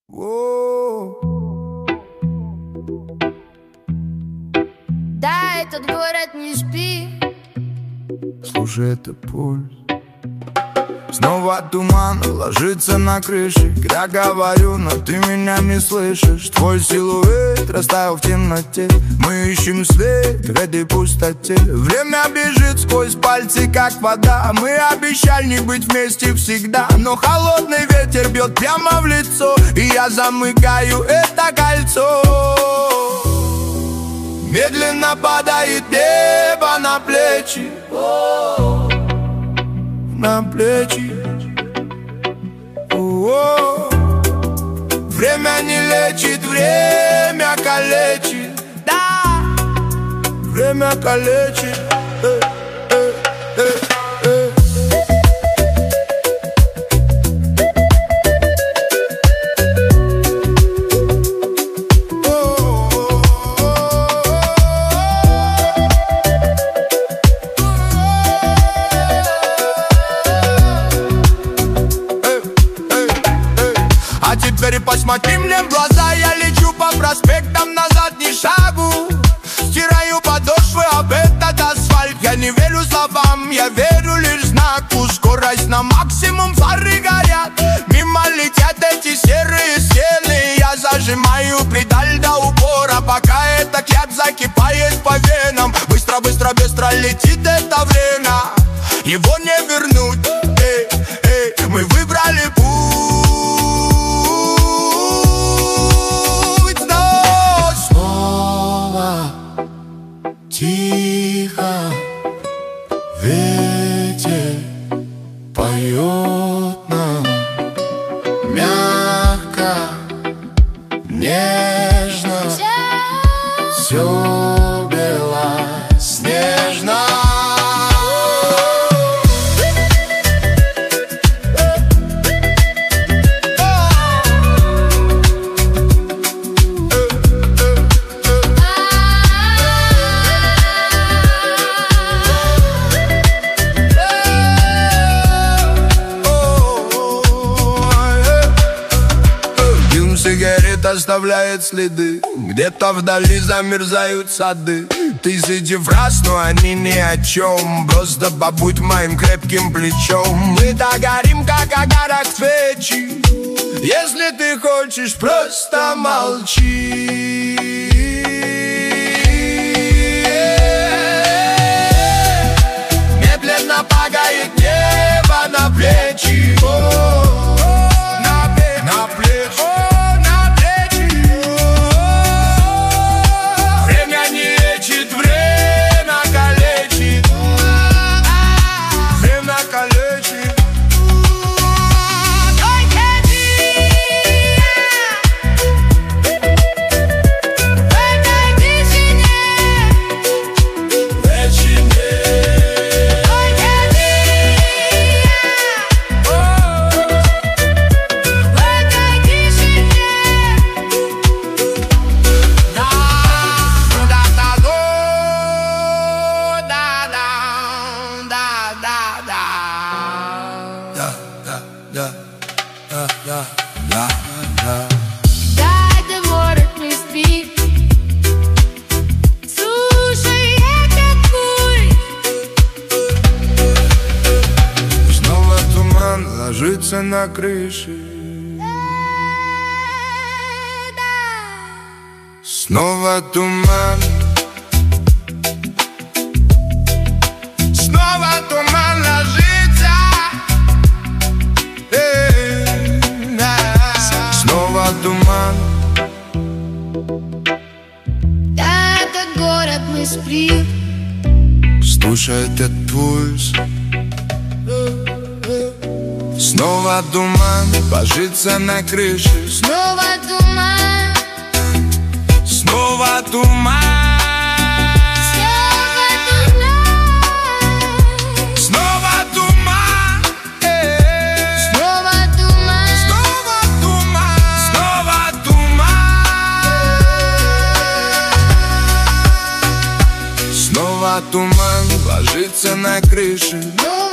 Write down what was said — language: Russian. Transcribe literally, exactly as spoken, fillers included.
Воу. Да, этот город не спи. Слушай, это пульс. Снова туман ложится на крыше, когда говорю, но ты меня не слышишь. Твой силуэт растаял в темноте. Мы ищем след в этой пустоте. Время бежит сквозь пальцы, как вода. Мы обещали не быть вместе всегда, но холодный ветер бьет прямо в лицо, и я замыкаю это кольцо. Медленно падает небо на плечи, на плечи. О-о-о. Время не лечит, время калечит. Да, время калечит. Э, э, э, э. Теперь посмотри мне в глаза, я лечу по проспектам, назад ни шагу. Стираю подошвы об этот асфальт. Я не верю словам, я верю лишь знаку. Скорость на максимум, фары горят. Мимо летят эти серые стены. Я зажимаю педаль до упора, пока эта кляп закипает по венам. Быстро, быстро, быстро летит это время, его не вернуть. Эй, эй, мы выбрали путь. Тихо ветер поет нам, мягко, нежно, все белоснежно. Сигарет оставляет следы, где-то вдали замерзают сады. Тысячи фраз, но они ни о чем. Просто побудь моим крепким плечом. Мы так горим, как огарок свечи. Если ты хочешь, просто молчи. Медленно падает небо на плечи. На плечи. Да, да, да, да, да. Да, это город не спит. Слушай, этот пульс. Снова туман ложится на крыше. Снова туман. Снова туман ложится. Снова туман. Да, этот город не спит. Слушай этот пульс. Снова туман ложится на крыше. Снова туман. Снова туман. Туман ложится на крыше.